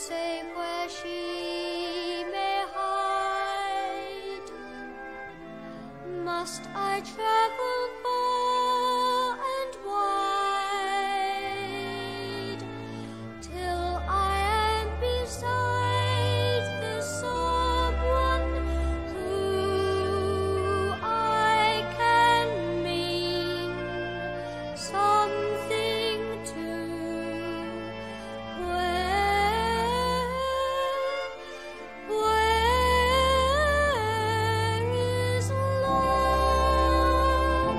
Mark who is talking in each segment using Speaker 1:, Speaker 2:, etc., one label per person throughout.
Speaker 1: say where she may hide. Must I travel far and wide till I am beside the someone who I can mean something to? Where is love?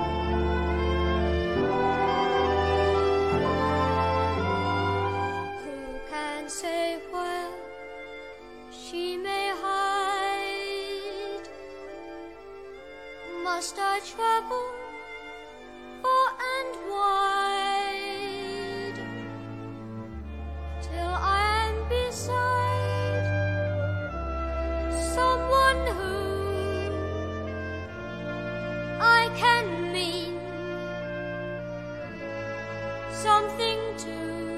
Speaker 1: Who can say where she may hide? Must I travel far and wide till I am beside someone who I can mean something to?